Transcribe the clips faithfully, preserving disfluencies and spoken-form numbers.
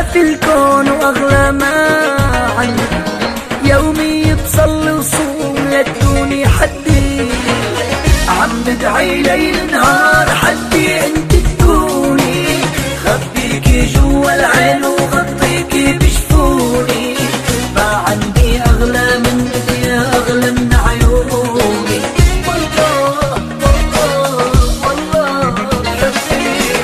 في الكون واغلى ما عندي، يومي بصلي وصوم لتكوني حدي، عم بدعي ليل نهار حدي انت تكوني، خبيكي جوا العين وغطيكي بشفوني، ما عندي اغلى منك يا اغلى من عيوني، والله والله والله حبيبي.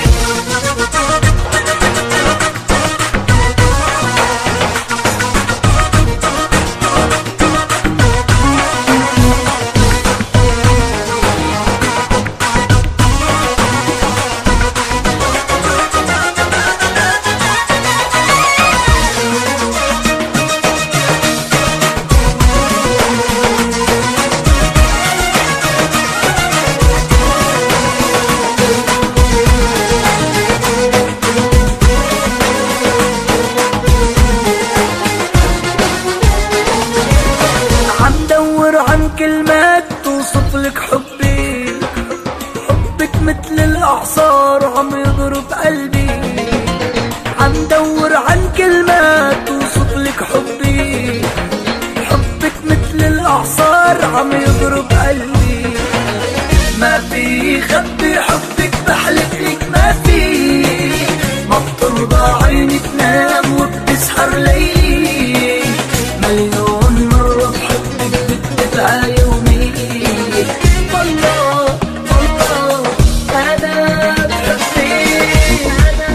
عن كلمات توصف لك حبي، حبك مثل الأعصار عم يضرب قلبي، عم دور عن كلمات توصف لك حبي، حبك مثل الأعصار عم يضرب قلبي، ما في خبي حبك بحلف لك ما في، ما بترضى عيني تنام وبتسحر ليلي، مليون مرة بحبك يومي، والله والله أنا بحبك،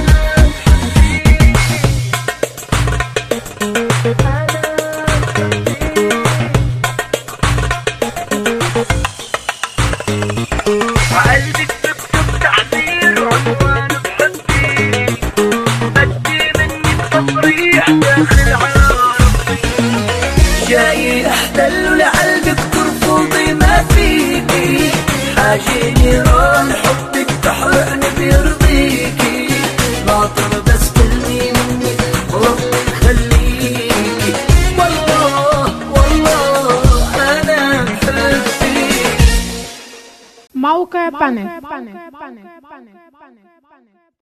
وقلبك بكتب تعبير وعنوان بحبي، بدي منك تصريح داخل عرضي، جاي احتل لقلبك ترفضي ما فيكي، حاجة نيران حبك تحرقني بيرضيكي، ناطر بس كلمة منك وربي خليكي، والله والله أنا بحبك. موقع بانك.